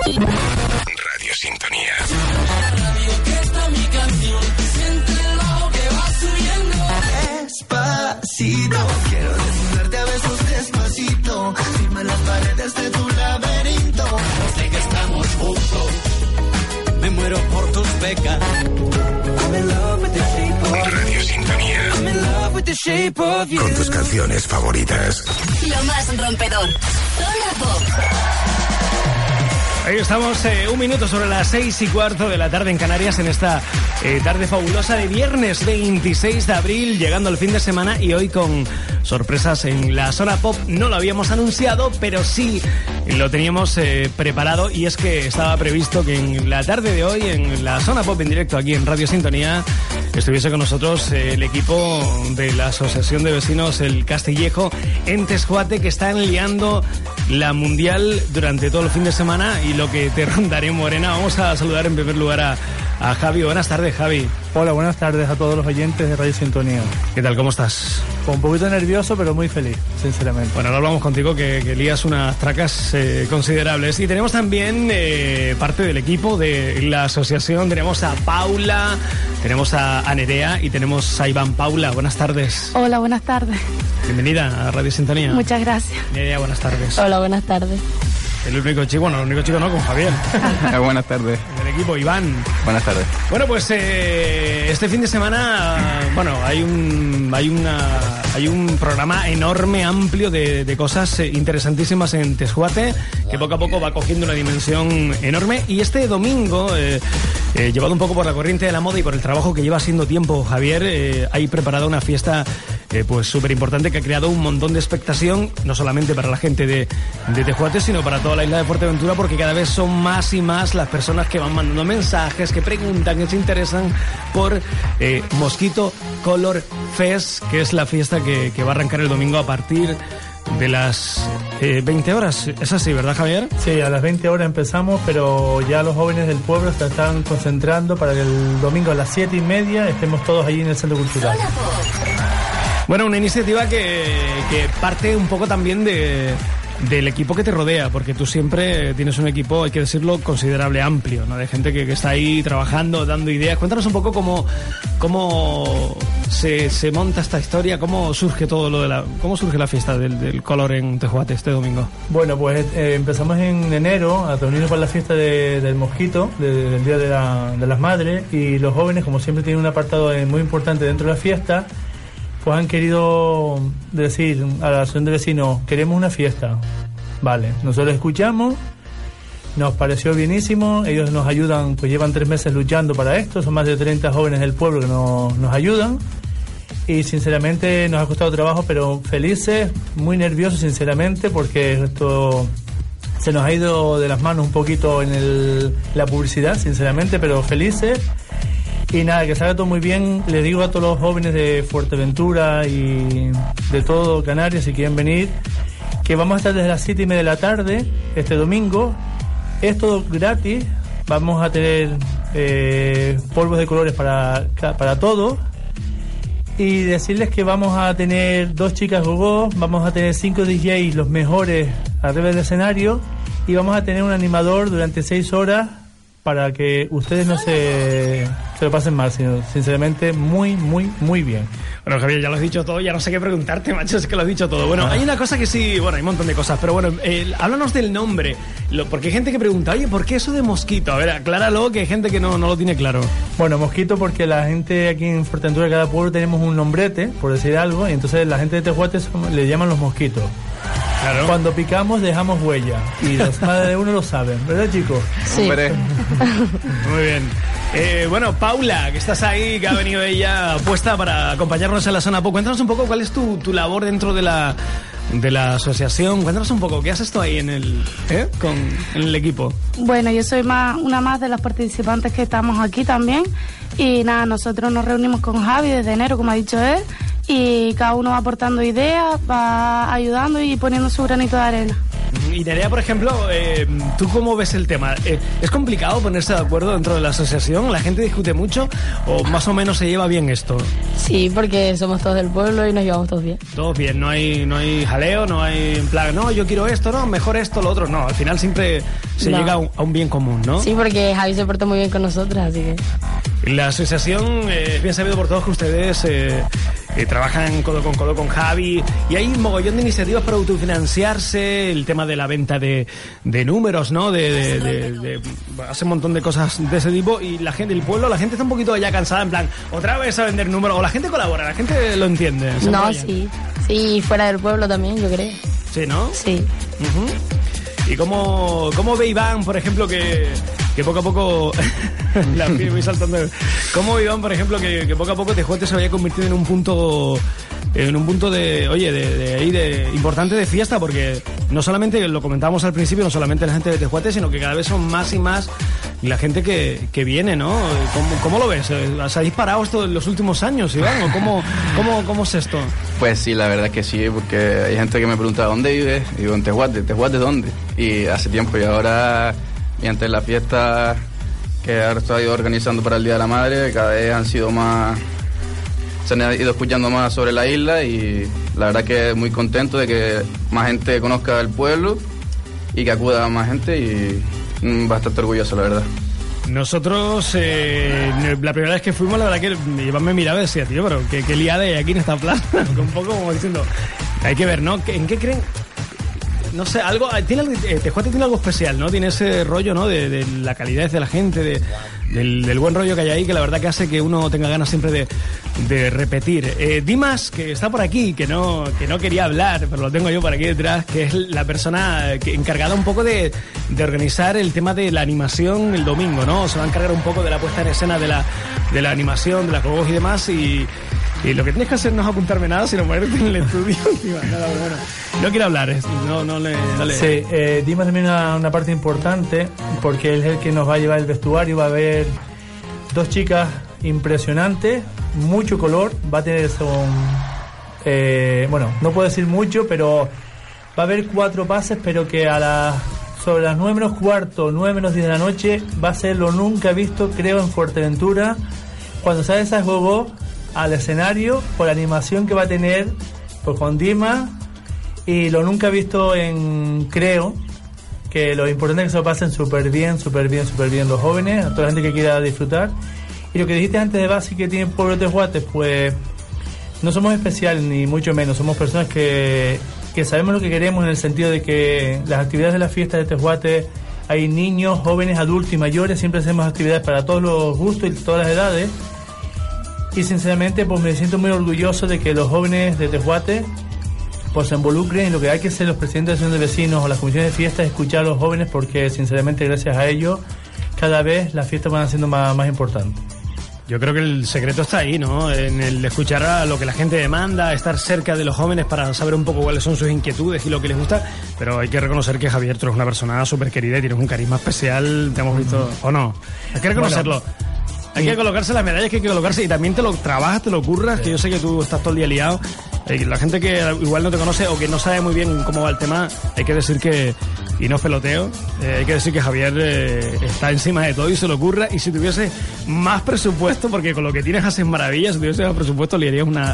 Radio Sintonía. Radio que está mi canción, siente lo que va subiendo. Despacito, quiero desnudarte a besos despacito. Firma las paredes de tu laberinto. Sé que estamos juntos, me muero por tus becas. I'm in love with the shape of Radio Sintonía. I'm in love with the shape of you. Con tus canciones favoritas. Lo más rompedor. Zona Pop. Ahí estamos, un minuto sobre las 6:15 de la tarde en Canarias, en esta tarde fabulosa de viernes 26 de abril, llegando al fin de semana y hoy con sorpresas en la Zona Pop. No lo habíamos anunciado, pero sí lo teníamos preparado, y es que estaba previsto que en la tarde de hoy, en la Zona Pop en directo aquí en Radio Sintonía, estuviese con nosotros el equipo de la Asociación de Vecinos El Castillejo en Tesjuate, que están liando la mundial durante todo el fin de semana y lo que te rondaré, Morena. Vamos a saludar en primer lugar a Javi. Buenas tardes, Javi. Hola, buenas tardes a todos los oyentes de Radio Sintonía. ¿Qué tal? ¿Cómo estás? Un poquito nervioso, pero muy feliz, sinceramente. Bueno, ahora hablamos contigo que lías unas tracas considerables. Y tenemos también parte del equipo de la asociación. Tenemos a Paula, tenemos a Nerea y tenemos a Iván. Paula, buenas tardes. Hola, buenas tardes. Bienvenida a Radio Sintonía. Muchas gracias. Nerea, buenas tardes. Hola, buenas tardes. El único chico, bueno, el único chico no, con Javier. Buenas tardes. El equipo, Iván. Buenas tardes. Bueno, pues este fin de semana, bueno, hay un programa enorme, amplio de cosas interesantísimas en Tesjuate, que poco a poco va cogiendo una dimensión enorme. Y este domingo, llevado un poco por la corriente de la moda y por el trabajo que lleva haciendo tiempo Javier, hay preparada una fiesta pues súper importante que ha creado un montón de expectación, no solamente para la gente de Tesjuate, sino para toda la isla de Fuerteventura, porque cada vez son más y más las personas que van mandando mensajes, que preguntan, que se interesan por Mosquito Color Fest, que es la fiesta que va a arrancar el domingo a partir de las 20 horas. Es así, ¿verdad, Javier? Sí, a las 20 horas empezamos, pero ya los jóvenes del pueblo se están concentrando para que el domingo a las 7:30 estemos todos allí en el Centro Cultural. Bueno, una iniciativa que parte un poco también del equipo que te rodea, porque tú siempre tienes un equipo, hay que decirlo, considerable, amplio, ¿no? De gente que está ahí trabajando, dando ideas. Cuéntanos un poco cómo se monta esta historia, cómo surge todo cómo surge la fiesta del color en Tesjuate este domingo. Bueno, pues empezamos en enero a reunirnos para la fiesta del mosquito, del Día de las Madres, y los jóvenes, como siempre, tienen un apartado muy importante dentro de la fiesta. Pues han querido decir a la asociación de vecinos, queremos una fiesta. Vale, nosotros escuchamos, nos pareció bienísimo, ellos nos ayudan, pues llevan 3 meses luchando para esto, son más de 30 jóvenes del pueblo que nos ayudan, y sinceramente nos ha costado trabajo, pero felices, muy nerviosos sinceramente, porque esto se nos ha ido de las manos un poquito en la publicidad, sinceramente, pero felices. Y nada, que salga todo muy bien. Les digo a todos los jóvenes de Fuerteventura y de todo Canarias, si quieren venir, que vamos a estar desde las 7:30 de la tarde este domingo. Es todo gratis. Vamos a tener polvos de colores para todos. Y decirles que vamos a tener 2 chicas gogo, vamos a tener 5 DJs, los mejores, arriba del escenario. Y vamos a tener un animador durante 6 horas para que ustedes no se lo pasen mal, sino sinceramente muy, muy, muy bien. Bueno, Javier, ya lo has dicho todo, ya no sé qué preguntarte, macho, es que lo has dicho todo. Bueno, hay una cosa que sí, bueno, hay un montón de cosas, pero bueno, háblanos del nombre, porque hay gente que pregunta, oye, ¿por qué eso de mosquito? A ver, acláralo, que hay gente que no lo tiene claro. Bueno, mosquito porque la gente aquí en Fuerteventura, cada pueblo tenemos un nombrete, por decir algo, y entonces la gente de Tesjuate le llaman los mosquitos. Claro. Cuando picamos dejamos huella, y los madres de uno lo saben, ¿verdad, chicos? Sí. Muy bien. Bueno, Paula, que estás ahí, que ha venido ella puesta para acompañarnos en la Zona Pop. Cuéntanos un poco cuál es tu labor dentro de la asociación. Cuéntanos un poco, ¿qué haces tú ahí en el equipo? Bueno, yo soy una más de las participantes que estamos aquí también. Y nada, nosotros nos reunimos con Javi desde enero, como ha dicho él, y cada uno va aportando ideas, va ayudando y poniendo su granito de arena. Y Nerea, por ejemplo, ¿tú cómo ves el tema? ¿Es complicado ponerse de acuerdo dentro de la asociación? ¿La gente discute mucho o más o menos se lleva bien esto? Sí, porque somos todos del pueblo y nos llevamos todos bien. Todos bien, no hay jaleo, no hay en plan, no, yo quiero esto, no, mejor esto, lo otro. No, al final siempre se llega a un bien común, ¿no? Sí, porque Javi se portó muy bien con nosotros, así que... La asociación es bien sabido por todos que ustedes trabajan codo con Javi y hay un mogollón de iniciativas para autofinanciarse, el tema de la venta de números, ¿no? Hace un montón de cosas de ese tipo y la gente, el pueblo, la gente está un poquito ya cansada, en plan, otra vez a vender números, o la gente colabora, la gente lo entiende. No, sí, fuera del pueblo también, yo creo. Sí, ¿no? Sí. ¿Y cómo ve Iván, por ejemplo, que poco a poco la voy saltando? ¿Cómo ve Iván, por ejemplo, que poco a poco Tejuate se vaya convirtiendo en un punto de importante de fiesta? Porque no solamente, lo comentábamos al principio, no solamente la gente de Tejuate, sino que cada vez son más y más la gente que viene, ¿no? ¿Cómo lo ves? ¿Se ha disparado esto en los últimos años, Iván? ¿O cómo es esto? Pues sí, la verdad que sí, porque hay gente que me pregunta ¿dónde vives? Y digo, en Tejuate. ¿Tejuate dónde? Y hace tiempo, y ahora, mediante la fiesta que ahora estoy organizando para el Día de la Madre, cada vez se han ido escuchando más sobre la isla y la verdad que muy contento de que más gente conozca el pueblo y que acuda más gente y bastante orgulloso, la verdad. Nosotros, la primera vez que fuimos, la verdad que Iván me miraba y decía, tío, pero qué liada hay aquí en esta plaza. Un poco como diciendo, hay que ver, ¿no? ¿En qué creen? No sé, Tejuate tiene algo especial, ¿no? Tiene ese rollo, ¿no? De la calidez de la gente, del buen rollo que hay ahí, que la verdad que hace que uno tenga ganas siempre de repetir. Dimas, que está por aquí, que no quería hablar, pero lo tengo yo por aquí detrás, que es la persona encargada un poco de organizar el tema de la animación el domingo, ¿no? Se va a encargar un poco de la puesta en escena de la animación, de la coreografía y demás, y lo que tienes que hacer no es apuntarme nada, sino ponerte en el estudio. Bueno, no quiero hablar, no le... Sí, Dimas también una parte importante, porque él es el que nos va a llevar el vestuario. Va a haber 2 chicas impresionantes, mucho color, va a tener no puedo decir mucho, pero va a haber 4 pases, pero que sobre las 9 menos cuarto, 9 menos 10 de la noche, va a ser lo nunca visto, creo, en Fuerteventura, cuando sale esa gogo al escenario, por la animación que va a tener pues con Dimas, y lo nunca visto creo que lo importante es que se lo pasen súper bien los jóvenes, a toda la gente que quiera disfrutar. Y lo que dijiste antes de base que tiene el pueblo de Tejuate, pues no somos especiales ni mucho menos, somos personas que sabemos lo que queremos, en el sentido de que las actividades de la fiesta de Tejuate, hay niños, jóvenes, adultos y mayores, siempre hacemos actividades para todos los gustos y todas las edades. Y sinceramente pues me siento muy orgulloso de que los jóvenes de Tejuate pues se involucren en lo que hay que ser los presidentes de asociación de vecinos o las comisiones de fiestas, escuchar a los jóvenes, porque sinceramente gracias a ellos cada vez las fiestas van siendo más importantes. Yo creo que el secreto está ahí, ¿no? En el escuchar a lo que la gente demanda, estar cerca de los jóvenes para saber un poco cuáles son sus inquietudes y lo que les gusta. Pero hay que reconocer que Javier, tú eres una persona súper querida y tienes un carisma especial, te hemos visto, ¿o no? Hay que reconocerlo. Hay que colocarse las medallas que hay que colocarse, y también te lo trabajas, te lo curras, que yo sé que tú estás todo el día liado. La gente que igual no te conoce o que no sabe muy bien cómo va el tema, hay que decir que, y no es peloteo, hay que decir que Javier está encima de todo y se lo curra, y si tuviese más presupuesto, porque con lo que tienes haces maravillas, si tuviese más presupuesto le harías una...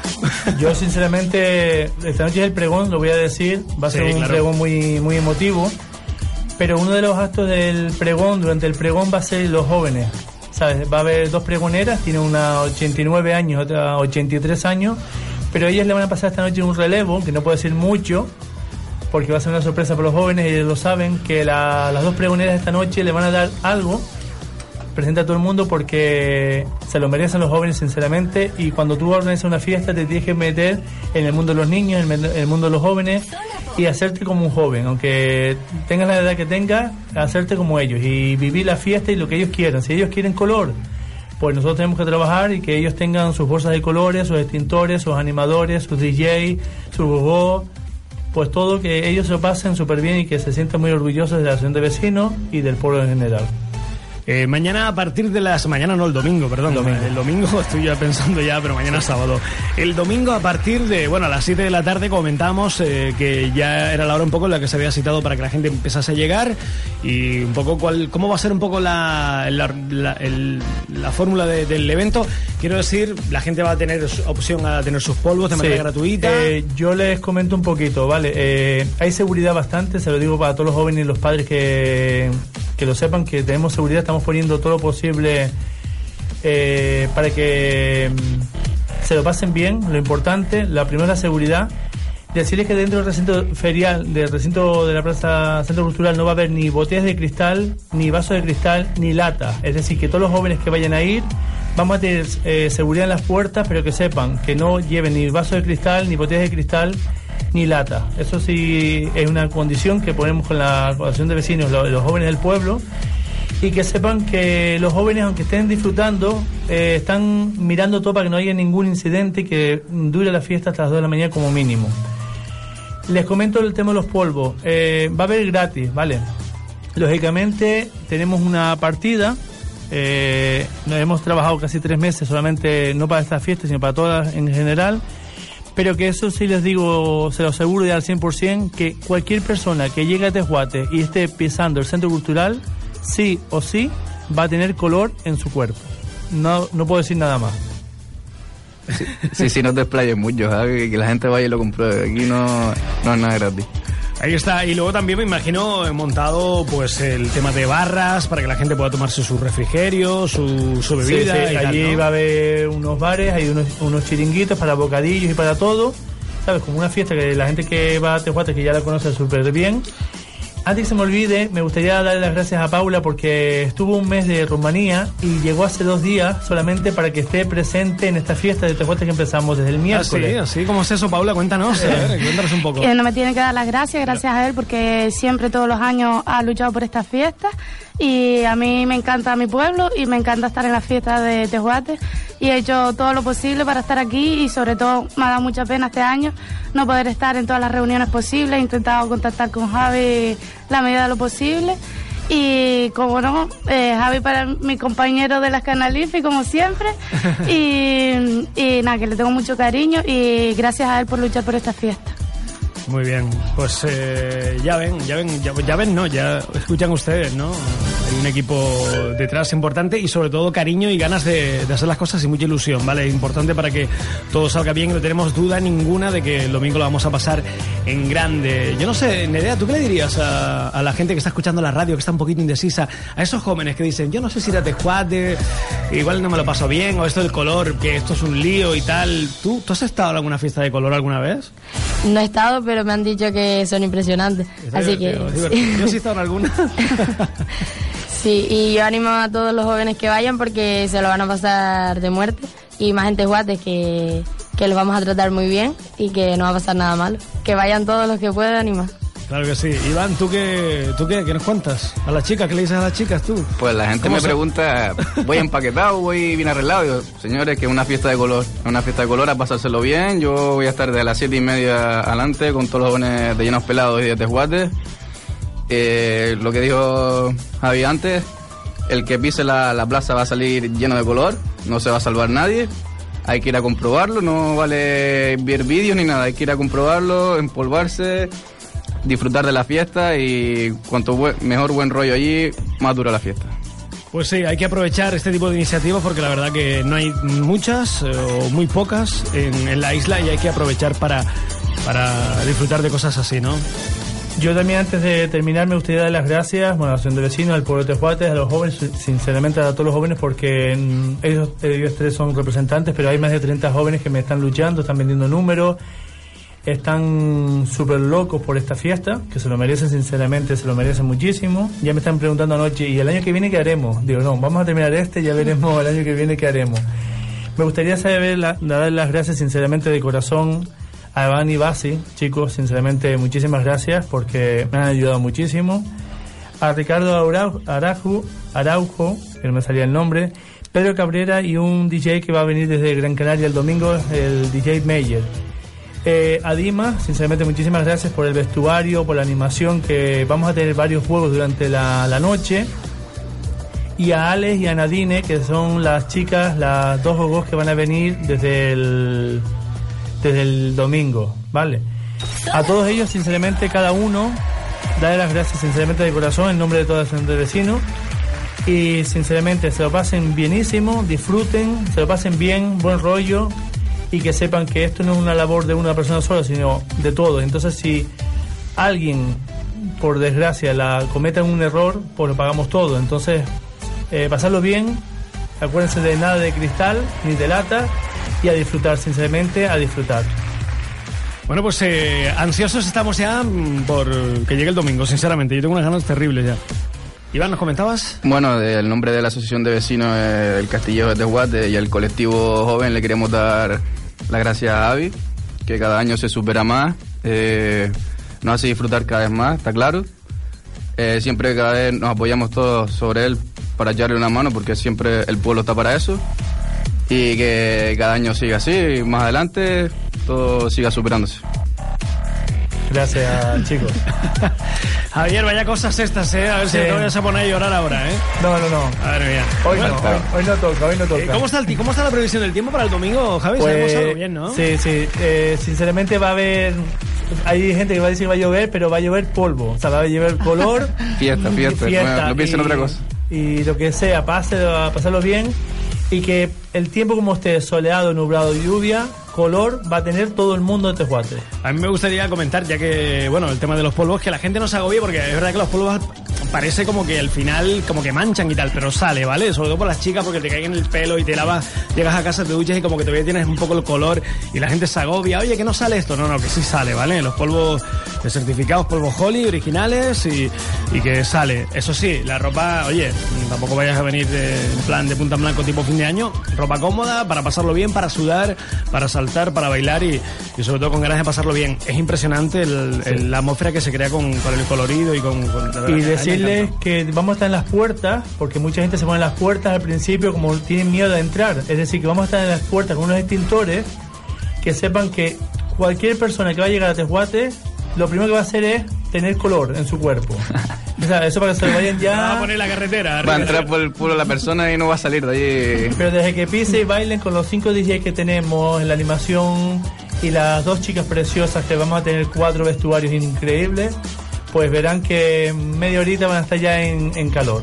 Yo sinceramente, esta noche es el pregón, lo voy a decir, va a ser un pregón muy, muy emotivo, pero uno de los actos del pregón, durante el pregón, va a ser los jóvenes. ¿Sabes? Va a haber 2 pregoneras, tiene una 89 años, otra 83 años, pero ellas le van a pasar esta noche un relevo, que no puedo decir mucho, porque va a ser una sorpresa para los jóvenes, ellos lo saben, que las 2 pregoneras de esta noche le van a dar algo, presenta a todo el mundo, porque se lo merecen los jóvenes sinceramente, y cuando tú organizas una fiesta te tienes que meter en el mundo de los niños, en el mundo de los jóvenes, y hacerte como un joven, aunque tengas la edad que tengas, hacerte como ellos y vivir la fiesta y lo que ellos quieran. Si ellos quieren color, pues nosotros tenemos que trabajar y que ellos tengan sus bolsas de colores, sus extintores, sus animadores, sus DJ, sus gogo, pues todo, que ellos se lo pasen súper bien y que se sientan muy orgullosos de la asociación de vecinos y del pueblo en general. Mañana a partir de las... Mañana no, el domingo, perdón. El domingo estoy ya pensando ya, pero mañana es sábado. El domingo a partir de, bueno, a las 7 de la tarde comentábamos que ya era la hora un poco en la que se había citado para que la gente empezase a llegar y un poco cómo va a ser un poco la fórmula del evento. Quiero decir, la gente va a tener opción a tener sus polvos de manera gratuita. Yo les comento un poquito, ¿vale? Hay seguridad bastante, se lo digo para todos los jóvenes y los padres que lo sepan, que tenemos seguridad, estamos poniendo todo lo posible para que se lo pasen bien. Lo importante, la primera, seguridad. Decirles que dentro del recinto ferial, del recinto de la Plaza Centro Cultural, no va a haber ni botellas de cristal, ni vasos de cristal, ni lata. Es decir, que todos los jóvenes que vayan a ir, vamos a tener seguridad en las puertas, pero que sepan que no lleven ni vasos de cristal, ni botellas de cristal, ni lata. Eso sí es una condición que ponemos con la asociación de vecinos, los jóvenes del pueblo, y que sepan que los jóvenes, aunque estén disfrutando, están mirando todo para que no haya ningún incidente y que dure la fiesta hasta las 2 de la mañana como mínimo. Les comento el tema de los polvos. Va a haber gratis, ¿vale? Lógicamente tenemos una partida. Nos hemos trabajado casi 3 meses solamente, no para esta fiesta, sino para todas en general. Pero que eso sí les digo, se lo aseguro ya al 100%, que cualquier persona que llegue a Tejuate y esté pisando el centro cultural, sí o sí va a tener color en su cuerpo. No puedo decir nada más. Sí, no te explayes mucho, ¿sabes? Que la gente vaya y lo compruebe. Aquí no es nada gratis. Ahí está, y luego también me imagino montado pues el tema de barras para que la gente pueda tomarse su refrigerio, su bebida. Sí, allí, ¿no? Va a haber unos bares, hay unos chiringuitos para bocadillos y para todo, ¿sabes? Como una fiesta que la gente que va a Tejuate, que ya la conoce súper bien. Antes que se me olvide, me gustaría darle las gracias a Paula porque estuvo un mes de Rumanía y llegó hace 2 días solamente para que esté presente en esta fiesta de Tejuate que empezamos desde el miércoles. Así ¿cómo es eso, Paula? Cuéntanos, cuéntanos un poco. No me tiene que dar las gracias a él porque siempre, todos los años, ha luchado por esta fiesta y a mí me encanta mi pueblo y me encanta estar en la fiesta de Tejuate y he hecho todo lo posible para estar aquí y sobre todo me ha dado mucha pena este año no poder estar en todas las reuniones posibles. He intentado contactar con Javi la medida de lo posible y como no, Javi para mi compañero de las Canalifi como siempre y nada, que le tengo mucho cariño y gracias a él por luchar por esta fiesta. Muy bien, pues ya escuchan ustedes, ¿no? Hay un equipo detrás importante y sobre todo cariño y ganas de hacer las cosas y mucha ilusión, ¿vale? Es importante para que todo salga bien y no tenemos duda ninguna de que el domingo lo vamos a pasar en grande. Yo no sé, Nerea, ¿tú qué le dirías a la gente que está escuchando la radio, que está un poquito indecisa, a esos jóvenes que dicen, yo no sé si ir a Tejuate, igual no me lo paso bien, o esto del color, que esto es un lío y tal? ¿Tú has estado en alguna fiesta de color alguna vez? No he estado, pero me han dicho que son impresionantes. Así que... Sí. Yo sí he estado en alguna. Sí, y yo animo a todos los jóvenes que vayan porque se lo van a pasar de muerte. Y más en Tejuate que los vamos a tratar muy bien y que no va a pasar nada malo. Que vayan todos los que puedan y más. Claro que sí. Iván, ¿tú qué nos cuentas? ¿A las chicas? ¿Qué le dices a las chicas tú? Pues la gente me pregunta, ¿voy empaquetado o voy bien arreglado? Digo, señores, que es una fiesta de color. Es una fiesta de color, a pasárselo bien. Yo voy a estar de las 7:30 adelante con todos los jóvenes de Llenos Pelados y de Tejuate. Lo que dijo Javi antes, el que pise la plaza va a salir lleno de color, no se va a salvar nadie. Hay que ir a comprobarlo, no vale ver vídeos ni nada, hay que ir a comprobarlo, empolvarse, disfrutar de la fiesta y cuanto mejor buen rollo allí, más dura la fiesta. Pues sí, hay que aprovechar este tipo de iniciativas porque la verdad que no hay muchas o muy pocas en la isla y hay que aprovechar para disfrutar de cosas así, ¿no? Yo también, antes de terminar, me gustaría dar las gracias a la Asociación de Vecinos, al pueblo de Tejuate, a los jóvenes, sinceramente a todos los jóvenes, porque ellos 3 son representantes, pero hay más de 30 jóvenes que me están luchando, están vendiendo números, están súper locos por esta fiesta, que se lo merecen, sinceramente, se lo merecen muchísimo. Ya me están preguntando anoche, ¿y el año que viene qué haremos? Digo, no, vamos a terminar ya veremos el año que viene qué haremos. Me gustaría dar las gracias, sinceramente, de corazón, a Iván y Basi, chicos, sinceramente muchísimas gracias porque me han ayudado muchísimo. A Ricardo Araujo, que no me salía el nombre, Pedro Cabrera y un DJ que va a venir desde Gran Canaria el domingo, el DJ Meyer. A Dima, sinceramente muchísimas gracias por el vestuario, por la animación, que vamos a tener varios juegos durante la noche. y a Alex y a Nadine, que son las chicas, las dos gogos que van a venir desde el domingo, ¿vale? A todos ellos, sinceramente, cada uno, darle las gracias sinceramente de corazón en nombre de toda la asociación de vecinos, y sinceramente se lo pasen bienísimo, disfruten, se lo pasen bien, buen rollo, y que sepan que esto no es una labor de una persona sola, sino de todos. Entonces, si alguien, por desgracia, cometa un error, pues lo pagamos todo. Entonces, pasarlo bien, acuérdense de nada de cristal ni de lata, y a disfrutar, sinceramente, a disfrutar. Bueno, pues ansiosos estamos ya por que llegue el domingo, sinceramente. Yo tengo unas ganas terribles ya. Iván, ¿nos comentabas? Bueno, el nombre de la asociación de vecinos del Castillejo de Tejuate y el colectivo joven le queremos dar las gracias a Avi, que cada año se supera más, nos hace disfrutar cada vez más, está claro. Siempre cada vez nos apoyamos todos sobre él para echarle una mano, porque siempre el pueblo está para eso, y que cada año siga así y más adelante todo siga superándose. Gracias, chicos. Javier, vaya cosas estas, A ver si no te vayas a poner a llorar ahora, No. Madre mía. Hoy no toca. ¿Cómo está la previsión del tiempo para el domingo, Javi? Pues, sabemos algo bien, ¿no? Sí. Sinceramente va a haber... Hay gente que va a decir que va a llover, pero va a llover polvo. O sea, va a llover color. Fiesta. No piensen en otra cosa. Y lo que sea, pasarlo bien. Y que el tiempo como esté soleado, nublado, lluvia, color, va a tener todo el mundo de Tejuate. A mí me gustaría comentar, ya que, bueno, el tema de los polvos, que la gente no se agobie, porque es verdad que los polvos parece como que al final como que manchan y tal, pero sale, ¿vale? Sobre todo por las chicas, porque te caen en el pelo y te lavas, llegas a casa, te duchas y como que todavía tienes un poco el color y la gente se agobia. Oye, que no sale esto. No, que sí sale, ¿vale? Los polvos certificados, polvos Holly, originales y que sale. Eso sí, la ropa, oye, tampoco vayas a venir en plan de punta en blanco tipo fin de año. Ropa cómoda, para pasarlo bien, para sudar, para saltar, para bailar y sobre todo con ganas de pasarlo bien. Es impresionante la atmósfera que se crea con el colorido y con y decirles que vamos a estar en las puertas, porque mucha gente se pone en las puertas al principio como tienen miedo de entrar. Es decir, que vamos a estar en las puertas con unos extintores, que sepan que cualquier persona que va a llegar a Tejuate, lo primero que va a hacer es tener color en su cuerpo. O sea, eso para que se lo vayan ya... Va a poner la carretera. Va a entrar por el culo la persona y no va a salir de allí. Pero desde que pise y bailen con los 5 DJs que tenemos en la animación y las 2 chicas preciosas, que vamos a tener 4 vestuarios increíbles, pues verán que en media horita van a estar ya en calor.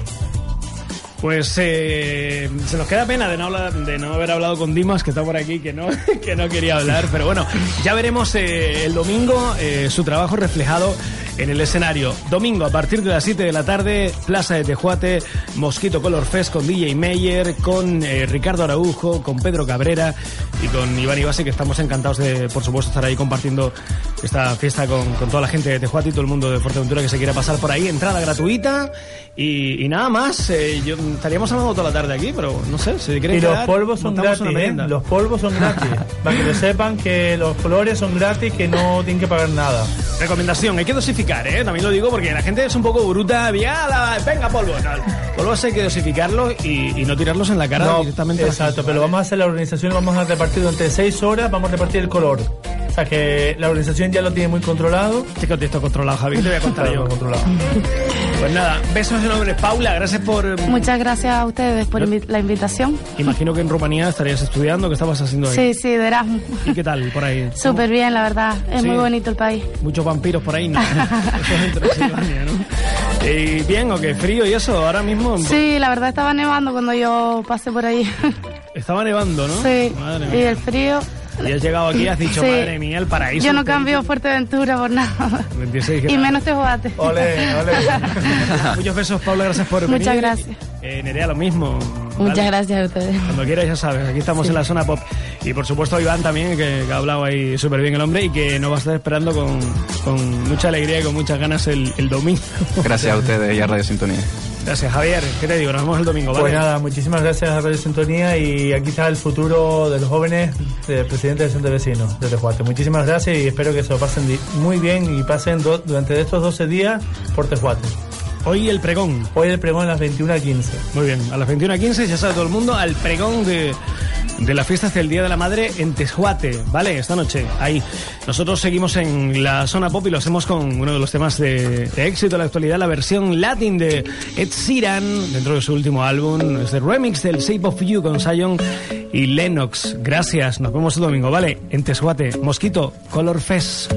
Pues se nos queda pena de no haber hablado con Dimas, que está por aquí, que no quería hablar, pero bueno, ya veremos el domingo su trabajo reflejado en el escenario. Domingo a partir de las 7 de la tarde, Plaza de Tejuate, Mosquito Color Fest con DJ Meyer, con Ricardo Araujo, con Pedro Cabrera y con Iván Ibase, que estamos encantados de, por supuesto, estar ahí compartiendo esta fiesta con toda la gente de Tejuate y todo el mundo de Fuerteventura que se quiera pasar por ahí. Entrada gratuita y nada más. Estaríamos hablando toda la tarde aquí, pero no sé, si quieren quedar, los polvos son gratis, los polvos son gratis. Para que lo sepan, que los colores son gratis, que no tienen que pagar nada. Recomendación, hay que dosificar, también lo digo porque la gente es un poco bruta, venga polvo, tal. Polvos hay que dosificarlos y no tirarlos en la cara directamente. Exacto, pero vamos a hacer la organización, vamos a repartir durante 6 horas, vamos a repartir el color. O sea que la organización ya lo tiene muy controlado. Sí, que esto controlado, Javi, te voy a contar yo. Controlado. Pues nada, besos enormes, Paula, gracias por... Muchas gracias a ustedes por la invitación. Imagino que en Rumanía estarías estudiando, ¿qué estabas haciendo ahí? Sí, de Erasmus. ¿Y qué tal por ahí? Súper bien, la verdad, es muy bonito el país. Muchos vampiros por ahí, ¿no? Eso es en Transilvania, ¿no? ¿Y bien o qué? ¿Frío y eso ahora mismo? Sí, la verdad estaba nevando cuando yo pasé por ahí. Estaba nevando, ¿no? Sí, madre mía. Y el frío... Y has llegado aquí y has dicho, madre mía, el paraíso. Yo no cambio Fuerteventura por nada. Y menos Tejuate. Ole. Muchos besos, Paula, gracias por venir. Muchas gracias. Nerea, lo mismo. Muchas gracias a ustedes. Cuando quieras, ya sabes, aquí estamos en la zona pop. Y por supuesto Iván también, que ha hablado ahí súper bien el hombre y que nos va a estar esperando con mucha alegría y con muchas ganas el domingo. Gracias a ustedes y a Radio Sintonía. Gracias, Javier. ¿Qué te digo? Nos vemos el domingo, ¿vale? Pues nada, muchísimas gracias a Radio Sintonía y aquí está el futuro de los jóvenes del presidente del Centro de Vecinos de Tejuate. Muchísimas gracias y espero que se lo pasen muy bien y pasen durante estos 12 días por Tejuate. Hoy el pregón. Hoy el pregón a las 21:15. Muy bien, a las 21:15 ya sabe todo el mundo al pregón de la fiesta hacia el Día de la Madre en Teshuate, ¿vale? Esta noche, ahí. Nosotros seguimos en la zona pop y lo hacemos con uno de los temas de éxito de la actualidad, la versión latin de Ed Sheeran, dentro de su último álbum, es el remix del Shape of You con Zion y Lennox. Gracias, nos vemos el domingo, ¿vale? En Teshuate, Mosquito, Color Fest.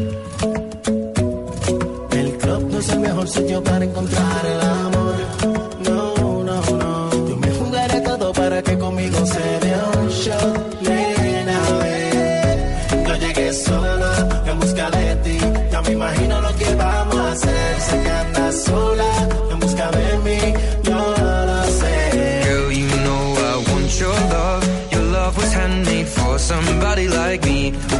El club no es el mejor sitio para encontrar el amor. No, no, no. Yo me jugaré todo para que conmigo se dé un shot. Nena, ven. Yo llegué solo en busca de ti. Ya me imagino lo que vamos a hacer. Sé que andas sola en busca de mí. Yo lo sé. Girl, you know I want your love. Your love was handmade for somebody like me.